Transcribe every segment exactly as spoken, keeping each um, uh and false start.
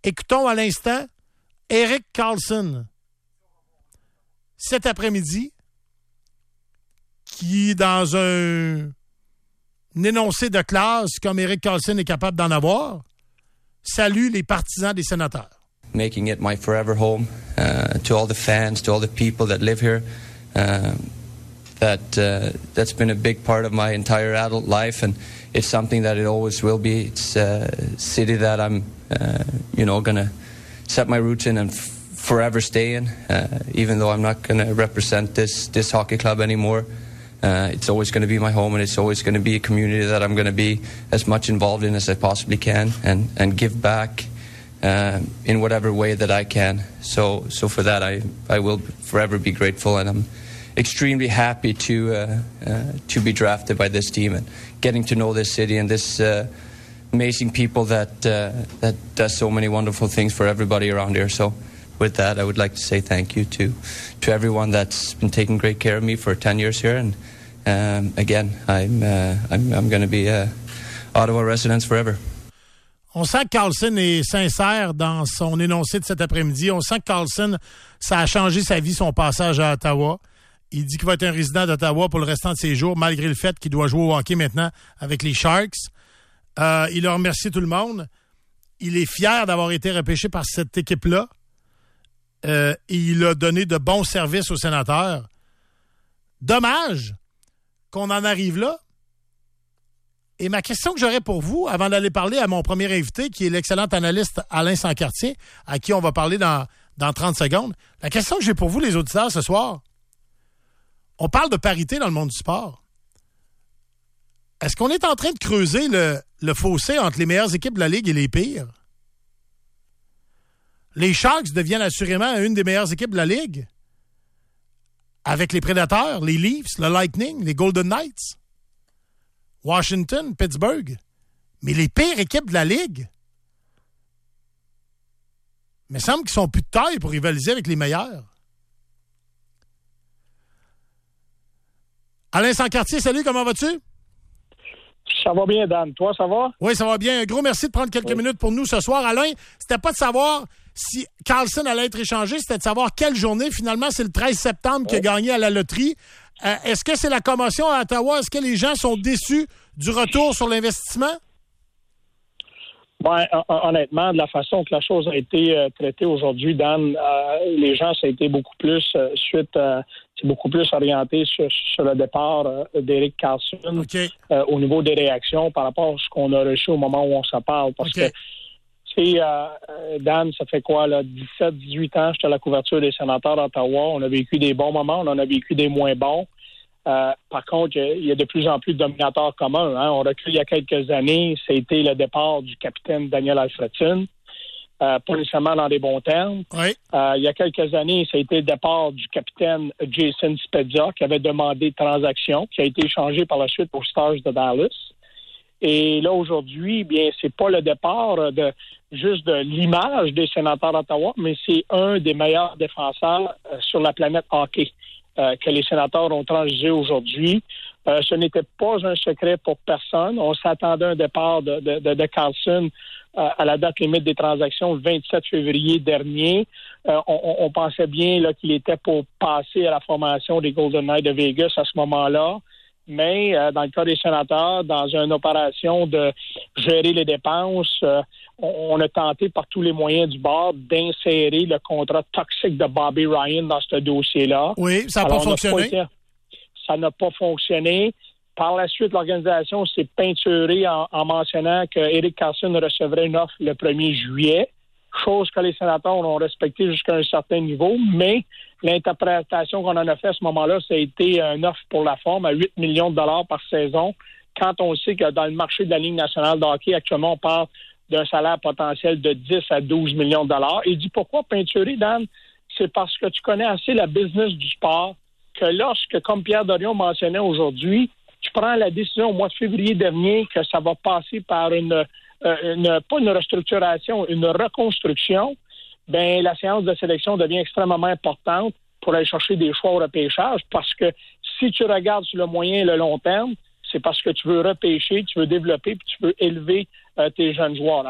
Écoutons à l'instant Erik Karlsson cet après-midi qui, dans un, un énoncé de classe comme Erik Karlsson est capable d'en avoir, salue les partisans des Sénateurs. Making it my forever home, uh, to all the fans, to all the people that live here. Uh, that uh, that's been a big part of my entire adult life, and it's something that it always will be. It's a city that I'm, uh, you know, gonna set my roots in and f- forever stay in. Uh, even though I'm not gonna represent this this hockey club anymore, uh, it's always gonna be my home, and it's always gonna be a community that I'm gonna be as much involved in as I possibly can, and and give back. Uh, in whatever way that I can. So so for that, I, I will forever be grateful, and I'm extremely happy to uh, uh, to be drafted by this team and getting to know this city and this uh, amazing people that uh, that does so many wonderful things for everybody around here. So with that, I would like to say thank you to to everyone that's been taking great care of me for ten years here. And um, again, I'm uh, I'm, I'm going to be a Ottawa resident forever. On sent que Karlsson est sincère dans son énoncé de cet après-midi. On sent que Karlsson, ça a changé sa vie, son passage à Ottawa. Il dit qu'il va être un résident d'Ottawa pour le restant de ses jours, malgré le fait qu'il doit jouer au hockey maintenant avec les Sharks. Euh, il a remercié tout le monde. Il est fier d'avoir été repêché par cette équipe-là. Euh, et il a donné de bons services aux Sénateurs. Dommage qu'on en arrive là. Et ma question que j'aurais pour vous, avant d'aller parler à mon premier invité, qui est l'excellent analyste Alain Sancartier, à qui on va parler dans, dans trente secondes, la question que j'ai pour vous, les auditeurs, ce soir, on parle de parité dans le monde du sport. Est-ce qu'on est en train de creuser le, le fossé entre les meilleures équipes de la Ligue et les pires? Les Sharks deviennent assurément une des meilleures équipes de la Ligue, avec les Prédateurs, les Leafs, le Lightning, les Golden Knights. Washington, Pittsburgh. Mais les pires équipes de la Ligue, il me semble qu'ils sont plus de taille pour rivaliser avec les meilleurs. Alain Sancartier, salut, comment vas-tu? Ça va bien, Dan. Toi, ça va? Oui, ça va bien. Un gros merci de prendre quelques oui. minutes pour nous ce soir. Alain, c'était pas de savoir si Karlsson allait être échangé, c'était de savoir quelle journée. Finalement, c'est le treize septembre oui. qu'il a gagné à la loterie. Euh, est-ce que c'est la commotion à Ottawa? Est-ce que les gens sont déçus du retour sur l'investissement? Ben, honnêtement, de la façon que la chose a été euh, traitée aujourd'hui, Dan, euh, les gens, ça a été beaucoup plus euh, suite, euh, c'est beaucoup plus orienté sur, sur le départ euh, d'Erik Karlsson okay. euh, au niveau des réactions par rapport à ce qu'on a reçu au moment où on se parle. Parce okay. que, tu sais, euh, Dan, ça fait quoi, là, dix-sept dix-huit ans, j'étais à la couverture des Sénateurs d'Ottawa. On a vécu des bons moments, on en a vécu des moins bons. Euh, par contre, il y a de plus en plus de dominateurs communs. Hein. On recule il y a quelques années, c'était le départ du capitaine Daniel Alfredson, euh, pas nécessairement dans des bons termes. Oui. Euh, il y a quelques années, ça a été le départ du capitaine Jason Spezza, qui avait demandé transaction, qui a été échangé par la suite aux Stars de Dallas. Et là, aujourd'hui, bien, c'est pas le départ de juste de l'image des Sénateurs d'Ottawa, mais c'est un des meilleurs défenseurs euh, sur la planète hockey. Euh, que les Sénateurs ont transigé aujourd'hui. Euh, ce n'était pas un secret pour personne. On s'attendait à un départ de, de, de, de Karlsson euh, à la date limite des transactions le vingt-sept février dernier. Euh, on, on pensait bien là, qu'il était pour passer à la formation des Golden Knights de Vegas à ce moment-là. Mais euh, dans le cas des Sénateurs, dans une opération de gérer les dépenses, euh, on, on a tenté par tous les moyens du bord d'insérer le contrat toxique de Bobby Ryan dans ce dossier-là. Oui, ça n'a pas fonctionné. Pas été, ça n'a pas fonctionné. Par la suite, l'organisation s'est peinturée en, en mentionnant que Erik Karlsson recevrait une offre le premier juillet, chose que les Sénateurs ont respectée jusqu'à un certain niveau, mais l'interprétation qu'on en a fait à ce moment-là, ça a été une offre pour la forme à huit millions de dollars par saison, quand on sait que dans le marché de la Ligue nationale de hockey, actuellement, on parle d'un salaire potentiel de dix à douze millions de dollars. Et dit pourquoi peinturer, Dan? C'est parce que tu connais assez la business du sport que lorsque, comme Pierre Dorion mentionnait aujourd'hui, tu prends la décision au mois de février dernier que ça va passer par une Euh, une, pas une restructuration, une reconstruction, ben la séance de sélection devient extrêmement importante pour aller chercher des choix au repêchage parce que si tu regardes sur le moyen et le long terme, c'est parce que tu veux repêcher, tu veux développer puis tu veux élever euh, tes jeunes joueurs. Alors,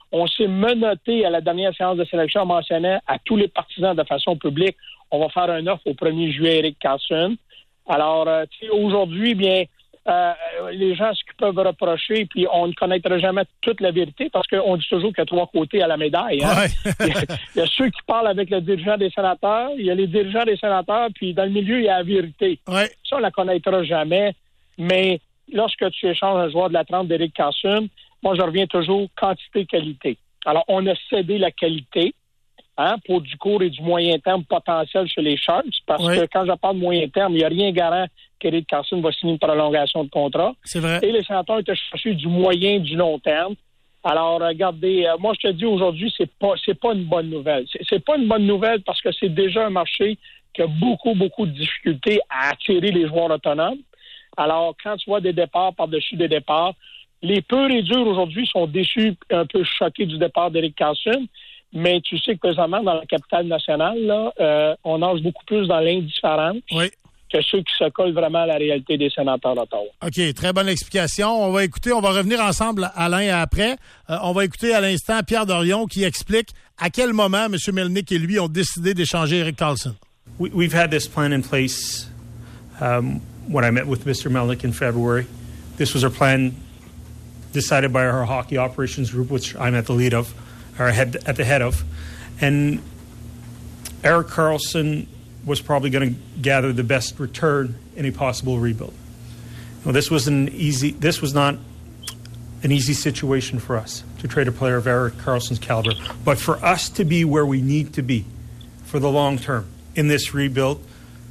On s'est menotté à la dernière séance de sélection en mentionnant à tous les partisans de façon publique, on va faire un offre au premier juillet Erik Karlsson. Alors, euh, tu sais, aujourd'hui, bien, euh, les gens, ce qu'ils peuvent reprocher, puis on ne connaîtra jamais toute la vérité parce qu'on dit toujours qu'il y a trois côtés à la médaille. Hein? Ouais. il, y a, il y a ceux qui parlent avec le dirigeant des sénateurs, il y a les dirigeants des sénateurs, puis dans le milieu, il y a la vérité. Ouais. Ça, on ne la connaîtra jamais. Mais lorsque tu échanges un joueur de la trempe d'Erik Karlsson, moi, je reviens toujours quantité-qualité. Alors, on a cédé la qualité. Hein, pour du court et du moyen terme potentiel chez les Sharks, parce oui. que quand je parle de moyen terme, il n'y a rien garant qu'Erik Karlsson va signer une prolongation de contrat. C'est vrai. Et les sénateurs étaient cherchés du moyen et du long terme. Alors, regardez, euh, moi, je te dis aujourd'hui, c'est pas c'est pas une bonne nouvelle. C'est, c'est pas une bonne nouvelle parce que c'est déjà un marché qui a beaucoup, beaucoup de difficultés à attirer les joueurs autonomes. Alors, quand tu vois des départs par-dessus des départs, les purs et durs aujourd'hui sont déçus, un peu choqués du départ d'Erik Karlsson. Mais tu sais que présentement, dans la capitale nationale, là, euh, on nage beaucoup plus dans l'indifférence oui. que ceux qui se collent vraiment à la réalité des sénateurs d'Ottawa. OK, très bonne explication. On va écouter, on va revenir ensemble, Alain, après. Euh, on va écouter à l'instant Pierre Dorion qui explique à quel moment M. Melnyk et lui ont décidé d'échanger Erik Karlsson. We, we've had this plan in place um, when I met with Mister Melnyk in February. This was our plan decided by our hockey operations group, which I'm at the lead of. Or head, at the head of, and Erik Karlsson was probably going to gather the best return in a possible rebuild. Well, this was an easy. This was not an easy situation for us to trade a player of Erik Karlsson's caliber, but for us to be where we need to be for the long term in this rebuild,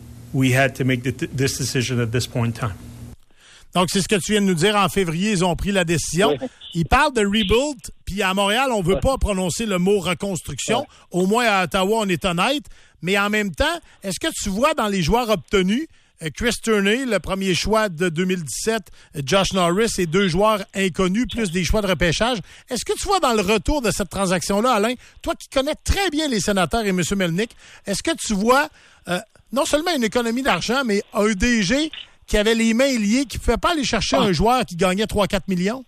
we had to make the, this decision at this point in time. Donc, c'est ce que tu viens de nous dire. En février, ils ont pris la décision. Oui. Ils parlent de rebuild, puis à Montréal, on ne veut oui. pas prononcer le mot reconstruction. Oui. Au moins, à Ottawa, on est honnête. Mais en même temps, est-ce que tu vois dans les joueurs obtenus, Chris Tierney, le premier choix de deux mille dix-sept, Josh Norris et deux joueurs inconnus, plus des choix de repêchage, est-ce que tu vois dans le retour de cette transaction-là, Alain, toi qui connais très bien les sénateurs et M. Melnyk, est-ce que tu vois euh, non seulement une économie d'argent, mais un D G qui avait les mains liées, qui ne pouvait pas aller chercher ah. un joueur qui gagnait trois à quatre millions?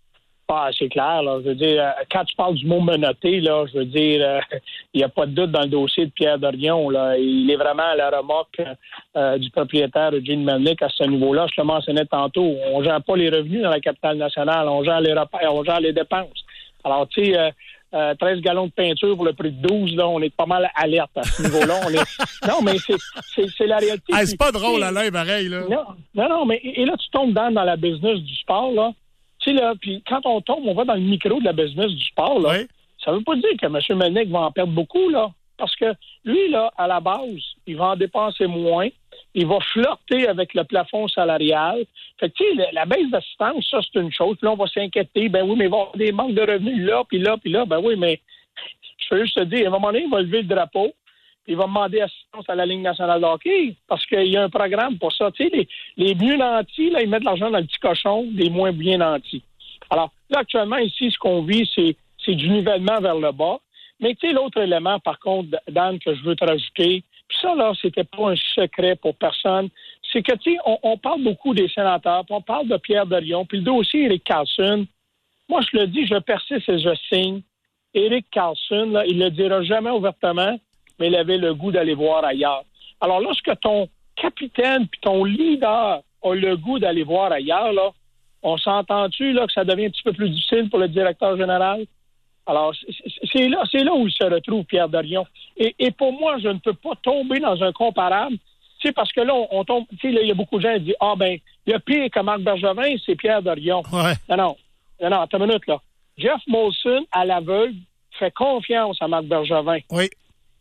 Ah, c'est clair, là. Je veux dire, quand tu parles du mot menotté, là, je veux dire, euh, il n'y a pas de doute dans le dossier de Pierre Dorion, là. Il est vraiment à la remorque euh, du propriétaire Eugene Melnyk à ce niveau-là. Je le mentionnais tantôt. On ne gère pas les revenus dans la capitale nationale. On gère les repères, on gère les dépenses. Alors, tu sais, euh, euh, treize gallons de peinture pour le prix de douze, là, on est pas mal alerte à ce niveau-là. On est... Non, mais c'est, c'est, c'est la réalité. Ah, c'est pas drôle, Alain, pareil, là. Non, non, non, mais et là, tu tombes dans, dans la business du sport, là. Tu sais, là, puis quand on tombe, on va dans le micro de la business du sport, là. Oui. Ça veut pas dire que M. Melnyk va en perdre beaucoup, là. Parce que lui, là, à la base, il va en dépenser moins. Il va flirter avec le plafond salarial. Fait que, tu sais, la baisse d'assistance, ça, c'est une chose. Puis là, on va s'inquiéter. Ben oui, mais il va y avoir des manques de revenus là, puis là, puis là. Ben oui, mais je veux juste te dire, à un moment donné, il va lever le drapeau. Puis il va demander assistance à la Ligue nationale de hockey. Parce qu'il y a un programme pour ça. Tu sais, les, les mieux nantis, là, ils mettent l'argent dans le petit cochon des moins bien nantis. Alors, là, actuellement, ici, ce qu'on vit, c'est, c'est du nivellement vers le bas. Mais tu sais, l'autre élément, par contre, Dan, que je veux te rajouter, puis ça, là, c'était pas un secret pour personne, c'est que, tu sais, on, on parle beaucoup des sénateurs, puis on parle de Pierre Dorion, puis le dossier Erik Karlsson, moi, je le dis, je persiste et je signe. Erik Karlsson, là, il le dira jamais ouvertement, mais il avait le goût d'aller voir ailleurs. Alors, lorsque ton capitaine puis ton leader a le goût d'aller voir ailleurs, là, on s'entend-tu, là, que ça devient un petit peu plus difficile pour le directeur général? Alors, c'est là, c'est là où il se retrouve, Pierre Dorion. Et, et pour moi, je ne peux pas tomber dans un comparable. Tu sais, parce que là, on, on tombe, tu sais, là, il y a beaucoup de gens qui disent, ah, ben, il y a pire que Marc Bergevin, c'est Pierre Dorion. Ouais. Non, non, non, non, attends une minute, là. Jeff Molson, à l'aveugle, fait confiance à Marc Bergevin. Oui.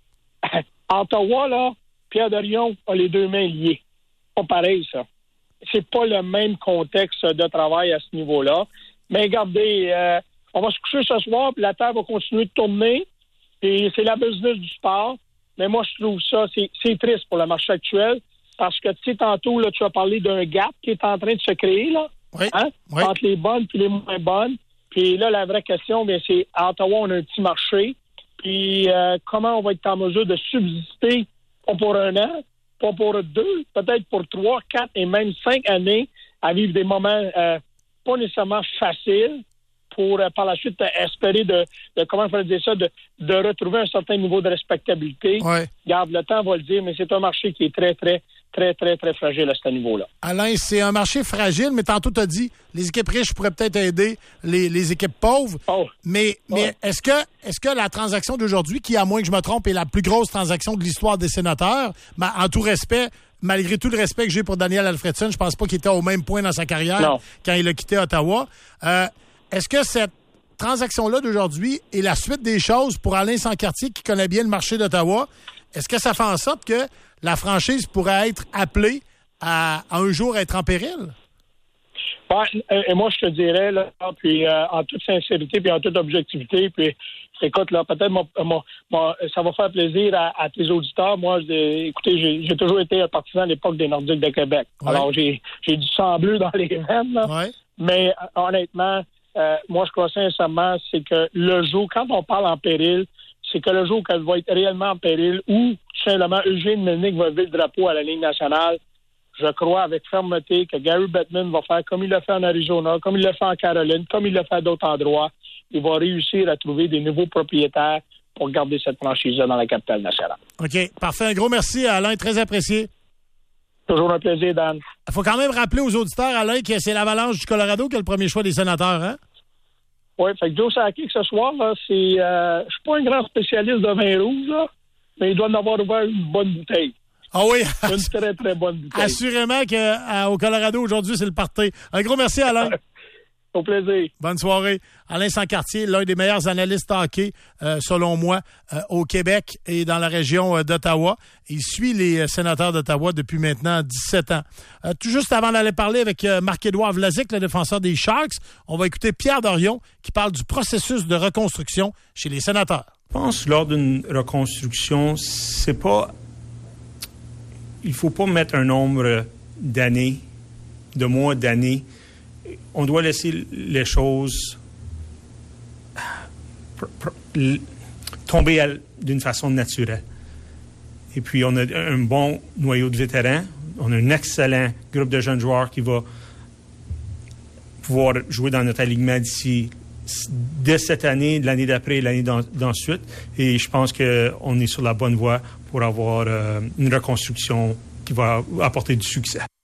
À Ottawa, là, Pierre Dorion a les deux mains liées. Pas pareil, ça. C'est pas le même contexte de travail à ce niveau-là. Mais regardez, euh, on va se coucher ce soir, puis la Terre va continuer de tourner. Et c'est la business du sport. Mais moi, je trouve ça, c'est, c'est triste pour le marché actuel. Parce que, tu sais, tantôt, là, tu as parlé d'un gap qui est en train de se créer, là. Oui. Hein? Oui. Entre les bonnes et les moins bonnes. Puis là, la vraie question, bien, c'est à Ottawa, on a un petit marché. Puis euh, comment on va être en mesure de subsister, pas pour un an, pas pour deux, peut-être pour trois, quatre et même cinq années, à vivre des moments euh, pas nécessairement faciles pour euh, par la suite espérer de, de comment il fallait dire ça, de, de retrouver un certain niveau de respectabilité. Ouais. Garde, le temps va le dire, mais c'est un marché qui est très, très, très, très, très fragile à ce niveau-là. Alain, c'est un marché fragile, mais tantôt tu as dit, les équipes riches pourraient peut-être aider les, les équipes pauvres. Oh. Mais, mais Ouais. est-ce que est-ce que la transaction d'aujourd'hui, qui, à moins que je me trompe, est la plus grosse transaction de l'histoire des sénateurs, ben, en tout respect, malgré tout le respect que j'ai pour Daniel Alfredson, je pense pas qu'il était au même point dans sa carrière Non. quand il a quitté Ottawa. Euh, est-ce que cette transaction-là d'aujourd'hui est la suite des choses pour Alain Sancartier, qui connaît bien le marché d'Ottawa? Est-ce que ça fait en sorte que la franchise pourrait être appelée à, à un jour être en péril? Ouais, et moi, je te dirais, là, puis euh, en toute sincérité, puis en toute objectivité, puis écoute, là, peut-être mon, mon, mon, ça va faire plaisir à, à tes auditeurs. Moi, j'ai, écoutez, j'ai, j'ai toujours été un partisan à l'époque des Nordiques de Québec. Ouais. Alors, j'ai, j'ai du sang bleu dans les veines, là. Ouais. Mais euh, honnêtement, euh, moi, je crois sincèrement, c'est que le jour, quand on parle en péril, c'est que le jour qu'elle va être réellement en péril, ou tout simplement Eugène Melnyk va lever le drapeau à la Ligue nationale, je crois avec fermeté que Gary Bettman va faire comme il l'a fait en Arizona, comme il l'a fait en Caroline, comme il l'a fait à d'autres endroits. Il va réussir à trouver des nouveaux propriétaires pour garder cette franchise-là dans la capitale nationale. OK. Parfait. Un gros merci, Alain. Très apprécié. Toujours un plaisir, Dan. Il faut quand même rappeler aux auditeurs, Alain, que c'est l'Avalanche du Colorado qui a le premier choix des sénateurs, hein? Oui, fait que Joe Sakic, ce soir, là, c'est... Euh, je suis pas un grand spécialiste de vin rouge, là, mais il doit en avoir ouvert une bonne bouteille. Ah oui? Une très, très bonne bouteille. Assurément qu'au Colorado, aujourd'hui, c'est le party. Un gros merci, Alain. Au plaisir. Bonne soirée. Alain Sancartier, l'un des meilleurs analystes hockey, euh, selon moi, euh, au Québec et dans la région euh, d'Ottawa. Il suit les euh, sénateurs d'Ottawa depuis maintenant dix-sept ans. Euh, tout juste avant d'aller parler avec euh, Marc-Édouard Vlasic, le défenseur des Sharks, on va écouter Pierre Dorion qui parle du processus de reconstruction chez les sénateurs. Je pense que lors d'une reconstruction, c'est pas... Il faut pas mettre un nombre d'années, de mois, d'années. On doit laisser les choses tomber à, d'une façon naturelle. Et puis, on a un bon noyau de vétérans. On a un excellent groupe de jeunes joueurs qui va pouvoir jouer dans notre alignement d'ici dès cette année, l'année d'après et l'année d'ensuite. Et je pense qu'on est sur la bonne voie pour avoir euh, une reconstruction qui va apporter du succès.